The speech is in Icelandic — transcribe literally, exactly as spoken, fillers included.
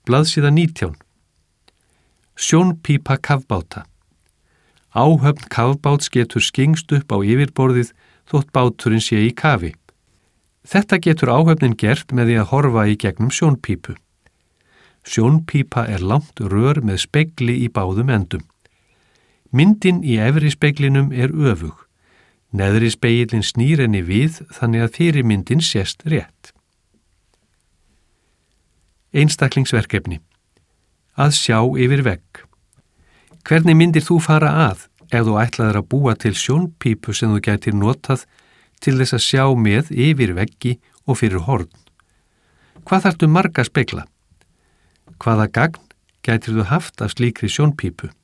Blaðsíða nítján. Sjónpípa kafbáta. Áhöfn kafbáts getur skingst upp á yfirborðið þótt báturinn sé í kafi. Þetta getur áhöfnin gert með því að horfa í gegnum sjónpípu. Sjónpípa er langt rör með spegli í báðum endum. Myndin í efri speglinum er öfug. Neðri spegillinn snýr henni við þannig að fyrirmyndin sést rétt. Einstaklingsverkefni. Að sjá yfir vegg. Hvernig myndir þú fara að ef þú ætlaðir að búa til sjónpípu sem þú gætir notað til þess að sjá með yfir veggi og fyrir horn? Hvað þarftu marga spegla? Hvaða gagn gætir þú haft af slíkri sjónpípu?